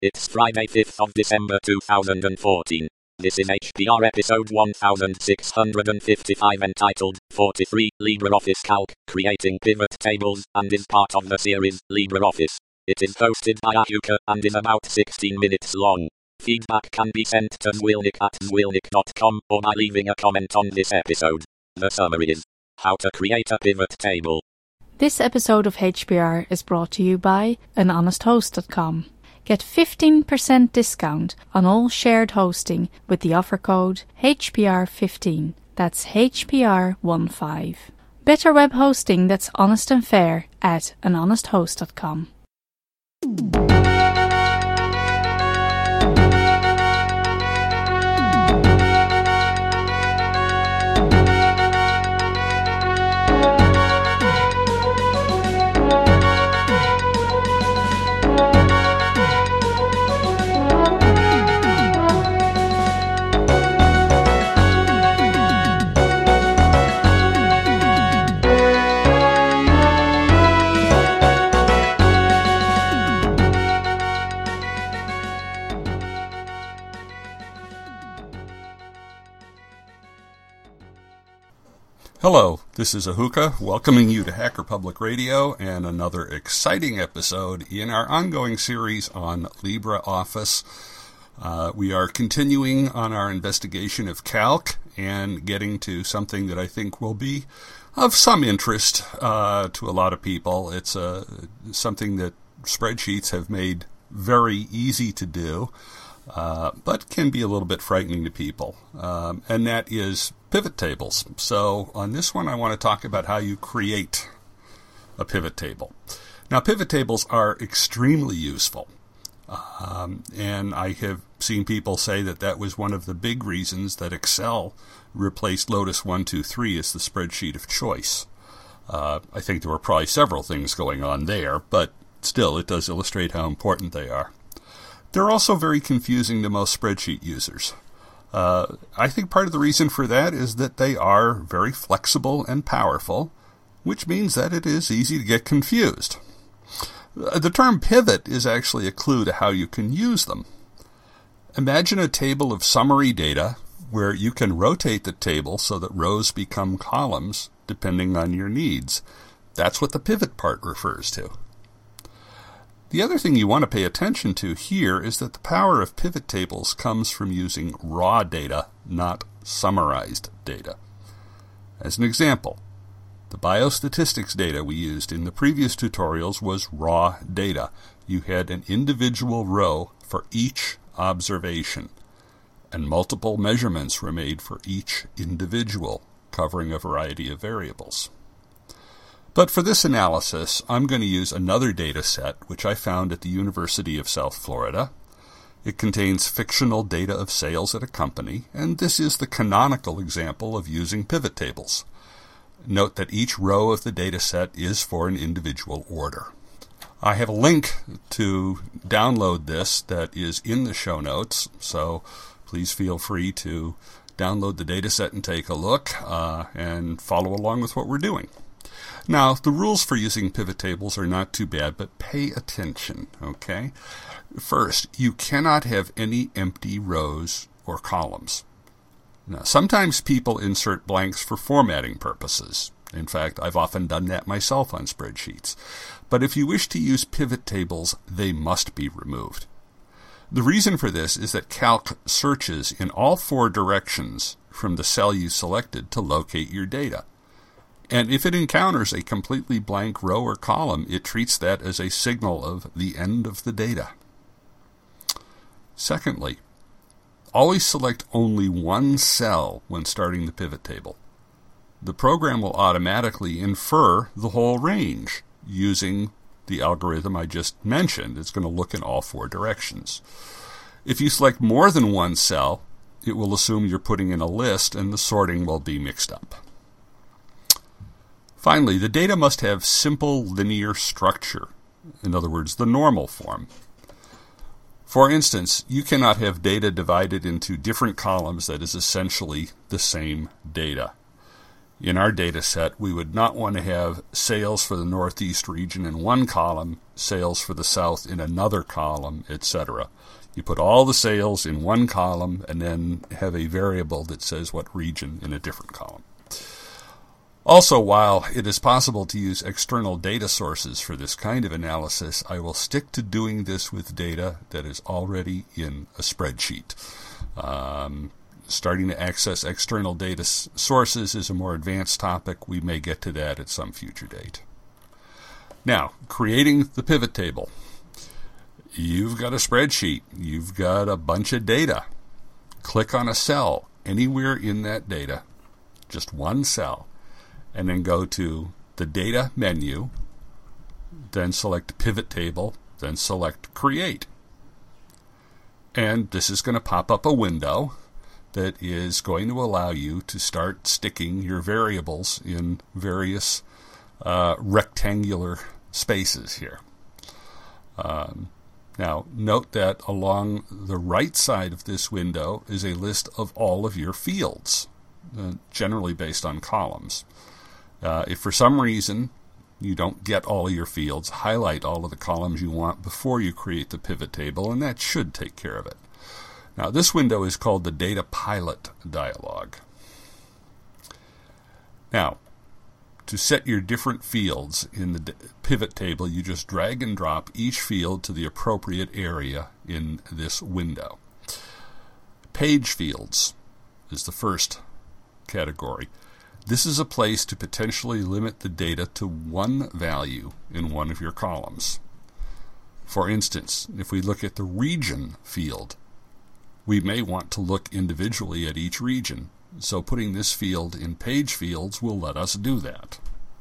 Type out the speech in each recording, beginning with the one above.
It's Friday 5th of December 2014. This is HPR episode 1655 entitled 43 LibreOffice Calc, Creating Pivot Tables, and is part of the series LibreOffice. It is hosted by Ahuka and is about 16 minutes long. Feedback can be sent to zwilnik@zwilnik.com or by leaving a comment on this episode. The summary is how to create a pivot table. This episode of HPR is brought to you by anhonesthost.com. Get 15% discount on all shared hosting with the offer code HPR15. That's HPR15. Better web hosting that's honest and fair at anhonesthost.com. Hello, this is Ahuka, welcoming you to Hacker Public Radio and another exciting episode in our ongoing series on LibreOffice. We are continuing on our investigation of calc and getting to something that I think will be of some interest to a lot of people. It's something that spreadsheets have made very easy to do, but can be a little bit frightening to people, and that is pivot tables. So on this one, I want to talk about how you create a pivot table. Now, pivot tables are extremely useful, and I have seen people say that that was one of the big reasons that Excel replaced Lotus 1-2-3 as the spreadsheet of choice. I think there were probably several things going on there, but still, it does illustrate how important they are. They're also very confusing to most spreadsheet users. I think part of the reason for that is that they are very flexible and powerful, which means that it is easy to get confused. The term pivot is actually a clue to how you can use them. Imagine a table of summary data where you can rotate the table so that rows become columns depending on your needs. That's what the pivot part refers to. The other thing you want to pay attention to here is that the power of pivot tables comes from using raw data, not summarized data. As an example, the biostatistics data we used in the previous tutorials was raw data. You had an individual row for each observation, and multiple measurements were made for each individual, covering a variety of variables. But for this analysis, I'm going to use another data set, which I found at the University of South Florida. It contains fictional data of sales at a company, and this is the canonical example of using pivot tables. Note that each row of the data set is for an individual order. I have a link to download this that is in the show notes, so please feel free to download the data set and take a look and follow along with what we're doing. Now, the rules for using pivot tables are not too bad, but pay attention, okay? First, you cannot have any empty rows or columns. Now, sometimes people insert blanks for formatting purposes. In fact, I've often done that myself on spreadsheets. But if you wish to use pivot tables, they must be removed. The reason for this is that calc searches in all four directions from the cell you selected to locate your data. And if it encounters a completely blank row or column, it treats that as a signal of the end of the data. Secondly, always select only one cell when starting the pivot table. The program will automatically infer the whole range using the algorithm I just mentioned. It's going to look in all four directions. If you select more than one cell, it will assume you're putting in a list and the sorting will be mixed up. Finally, the data must have simple linear structure, in other words, the normal form. For instance, you cannot have data divided into different columns that is essentially the same data. in our data set, we would not want to have sales for the Northeast region in one column, sales for the South in another column, etc. You put all the sales in one column and then have a variable that says what region in a different column. Also, while it is possible to use external data sources for this kind of analysis, I will stick to doing this with data that is already in a spreadsheet. Starting to access external data sources is a more advanced topic. We may get to that at some future date. Now, creating the pivot table. You've got a spreadsheet. You've got a bunch of data. Click on a cell anywhere in that data, just one cell, and then go to the Data menu, then select Pivot Table, then select Create. And this is going to pop up a window that is going to allow you to start sticking your variables in various rectangular spaces here. Now, note that along the right side of this window is a list of all of your fields, generally based on columns. If for some reason you don't get all of your fields, highlight all of the columns you want before you create the pivot table, and that should take care of it. Now, this window is called the Data Pilot dialog. Now, to set your different fields in the pivot table, you just drag and drop each field to the appropriate area in this window. Page fields is the first category. This is a place to potentially limit the data to one value in one of your columns. For instance, if we look at the region field, we may want to look individually at each region, so putting this field in page fields will let us do that.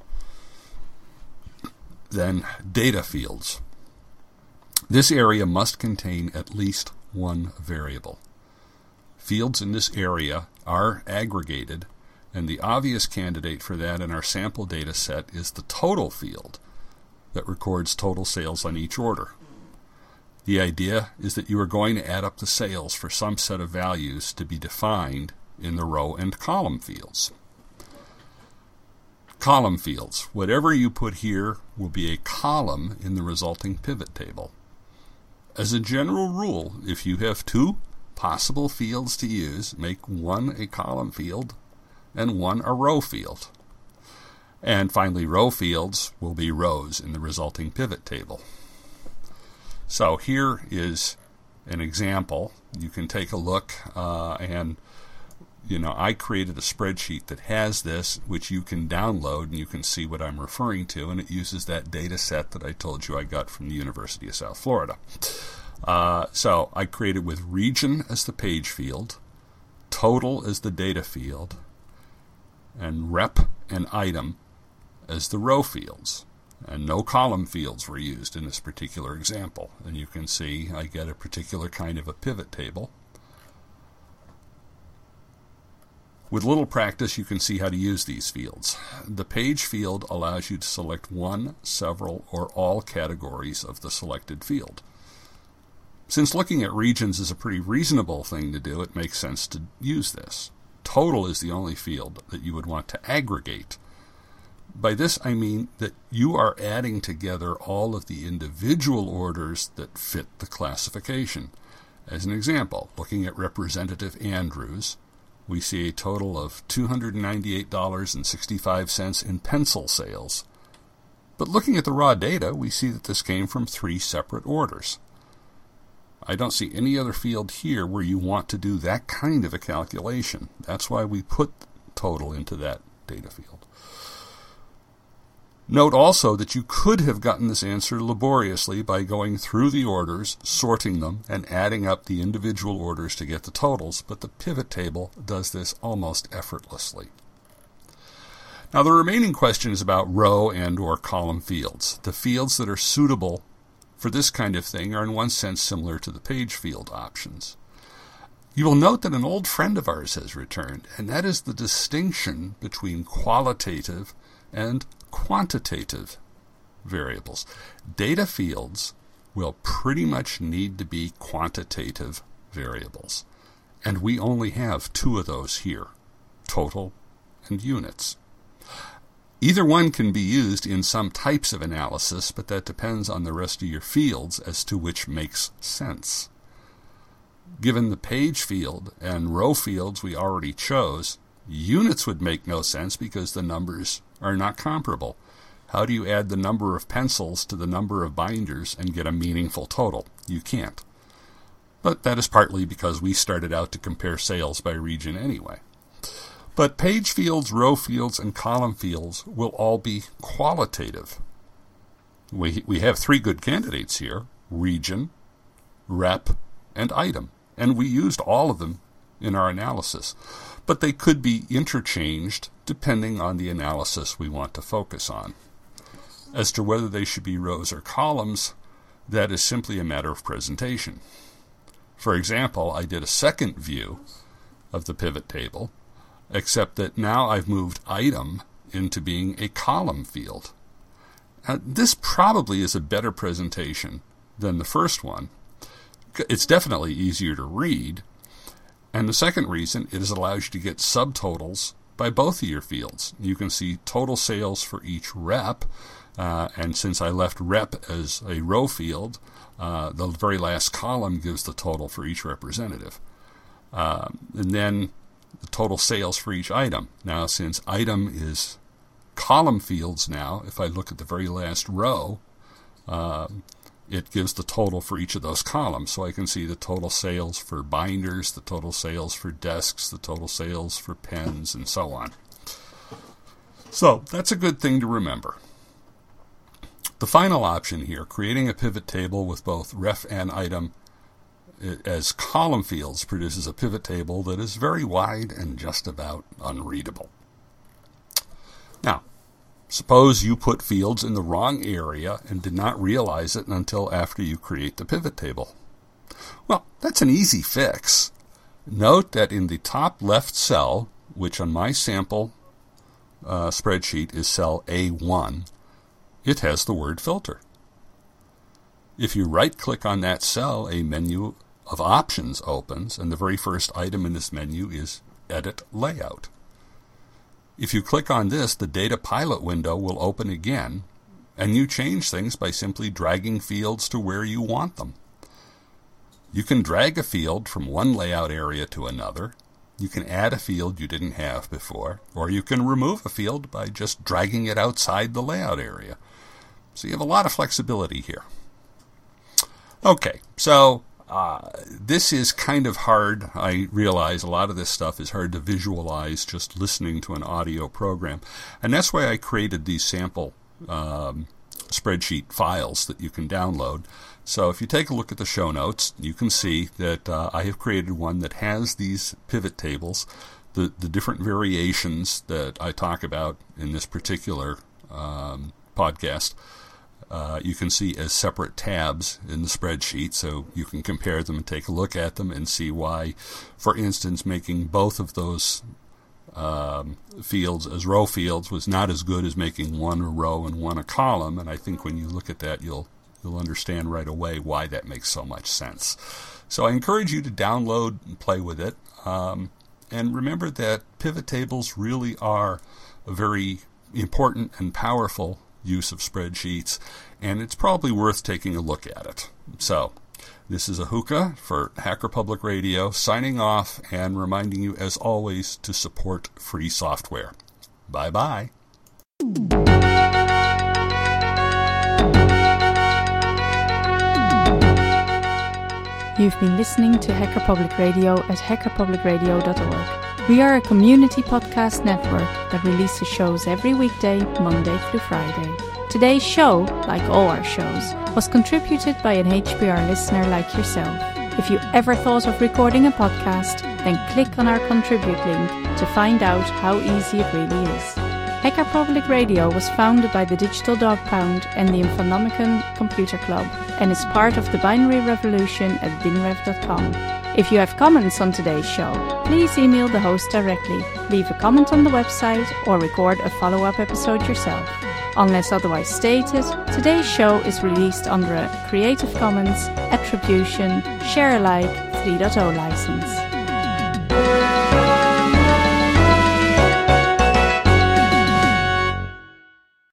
Then, data fields. This area must contain at least one variable. Fields in this area are aggregated, and the obvious candidate for that in our sample data set is the total field that records total sales on each order. The idea is that you are going to add up the sales for some set of values to be defined in the row and column fields. Column fields. Whatever you put here will be a column in the resulting pivot table. As a general rule, if you have two possible fields to use, make one a column field and one a row field. And finally, row fields will be rows in the resulting pivot table. So here is an example. You can take a look and I created a spreadsheet that has this, which you can download, and you can see what I'm referring to, and it uses that data set that I told you I got from the University of South Florida. So I created with region as the page field, total as the data field, and rep and item as the row fields. And no column fields were used in this particular example. And you can see I get a particular kind of a pivot table. With little practice, you can see how to use these fields. The page field allows you to select one, several, or all categories of the selected field. Since looking at regions is a pretty reasonable thing to do, it makes sense to use this. Total is the only field that you would want to aggregate. By this I mean that you are adding together all of the individual orders that fit the classification. As an example, looking at Representative Andrews, we see a total of $298.65 in pencil sales. But looking at the raw data, we see that this came from 3 separate orders. I don't see any other field here where you want to do that kind of a calculation. That's why we put total into that data field. Note also that you could have gotten this answer laboriously by going through the orders, sorting them, and adding up the individual orders to get the totals, but the pivot table does this almost effortlessly. Now the remaining question is about row and or column fields. The fields that are suitable for this kind of thing are in one sense similar to the page field options. You will note that an old friend of ours has returned, and that is the distinction between qualitative and quantitative variables. Data fields will pretty much need to be quantitative variables, and we only have 2 of those here, total and units. Either one can be used in some types of analysis, but that depends on the rest of your fields as to which makes sense. Given the page field and row fields we already chose, units would make no sense because the numbers are not comparable. How do you add the number of pencils to the number of binders and get a meaningful total? You can't. But that is partly because we started out to compare sales by region anyway. But page fields, row fields, and column fields will all be qualitative. We have 3 good candidates here: region, rep, and item. And we used all of them in our analysis. But they could be interchanged depending on the analysis we want to focus on. As to whether they should be rows or columns, that is simply a matter of presentation. For example, I did a second view of the pivot table, except that now I've moved item into being a column field. Now, this probably is a better presentation than the first one. It's definitely easier to read. And the second reason, it allows you to get subtotals by both of your fields. You can see total sales for each rep, and since I left rep as a row field, the very last column gives the total for each representative. And then the total sales for each item. Now, since item is column fields now, if I look at the very last row, it gives the total for each of those columns. So I can see the total sales for binders, the total sales for desks, the total sales for pens, and so on. So that's a good thing to remember. The final option here, creating a pivot table with both ref and item as column fields, produces a pivot table that is very wide and just about unreadable. Now, suppose you put fields in the wrong area and did not realize it until after you create the pivot table. Well, that's an easy fix. Note that in the top left cell, which on my sample spreadsheet is cell A1, it has the word filter. If you right-click on that cell, a menu of options opens, and the very first item in this menu is Edit Layout. If you click on this, the Data Pilot window will open again, and you change things by simply dragging fields to where you want them. You can drag a field from one layout area to another. You can add a field you didn't have before, or you can remove a field by just dragging it outside the layout area. So you have a lot of flexibility here. Okay, so this is kind of hard. I realize a lot of this stuff is hard to visualize just listening to an audio program. And that's why I created these sample spreadsheet files that you can download. So if you take a look at the show notes, you can see that I have created one that has these pivot tables, the different variations that I talk about in this particular podcast. You can see as separate tabs in the spreadsheet, so you can compare them and take a look at them and see why, for instance, making both of those fields as row fields was not as good as making one a row and one a column. And I think when you look at that, you'll understand right away why that makes so much sense. So I encourage you to download and play with it. And remember that pivot tables really are a very important and powerful use of spreadsheets, and it's probably worth taking a look at it. So, this is Ahuka for Hacker Public Radio, signing off and reminding you, as always, to support free software. Bye-bye. You've been listening to Hacker Public Radio at hackerpublicradio.org. We are a community podcast network that releases shows every weekday, Monday through Friday. Today's show, like all our shows, was contributed by an HPR listener like yourself. If you ever thought of recording a podcast, then click on our contribute link to find out how easy it really is. Hacker Public Radio was founded by the Digital Dog Pound and the Infonomicon Computer Club and is part of the binary revolution at binrev.com. If you have comments on today's show, please email the host directly, leave a comment on the website, or record a follow-up episode yourself. Unless otherwise stated, today's show is released under a Creative Commons Attribution Share Alike 3.0 license.